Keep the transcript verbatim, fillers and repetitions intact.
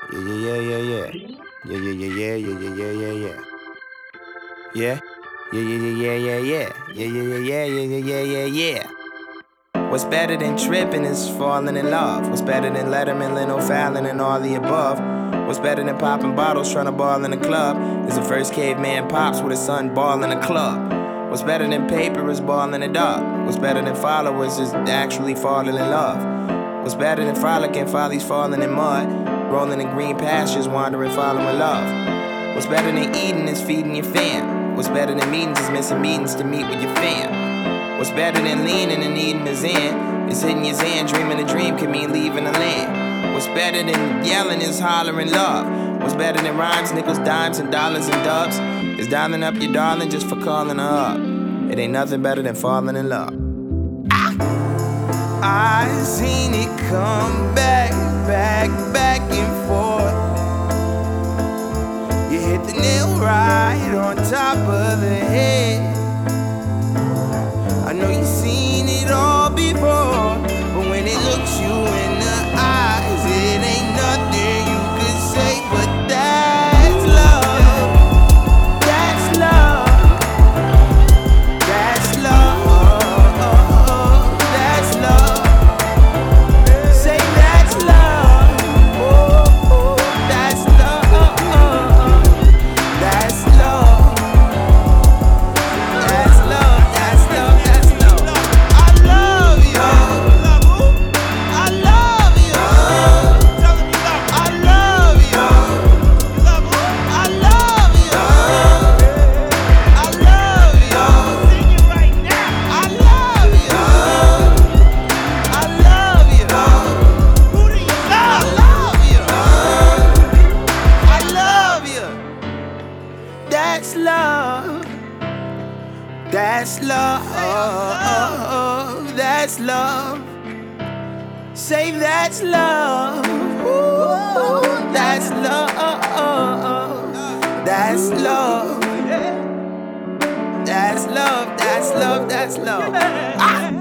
Yeah, yeah, yeah, yeah, yeah. Yeah, yeah, yeah, yeah, yeah, yeah, yeah, yeah. Yeah? Yeah, yeah, yeah, yeah, yeah, yeah. Yeah, yeah, yeah, yeah, yeah, yeah, yeah, yeah. What's better than tripping is falling in love. What's better than Letterman, Leno, Fallon, and all the above? What's better than popping bottles, trying to ball in a club? Is the first caveman pops with his son ball in a club. What's better than paper is balling it up. What's better than followers is actually falling in love. What's better than frolicking, follies falling in mud, rolling in green pastures, wandering, following love. What's better than eating is feeding your fam. What's better than meetings is missing meetings to meet with your fam. What's better than leaning and eating the Zen is hitting your Zen, dreaming a dream can mean leaving the land. What's better than yelling is hollering love. What's better than rhymes, nickels, dimes, and dollars and dubs is dialing up your darling just for calling her up. It ain't nothing better than falling in love. I seen it come back, back, back and forth. You hit the nail right on top of the head. I know you've seen it all before, but when it looks you in the eyes, it ain't nothing you could say, but that's love. That's love. That's love. That's love. Say that's love. Oh, that's love. That's love. That's love. That's love. That's love. I love you. I love you. I love you. I love you. I love you. Sing it right now. I love you. I love you. Who do you love? I love you. I love you. That's love. That's love. That's love. Say that's love. Ooh, that's love. That's love. That's love. That's love. That's love. Ah!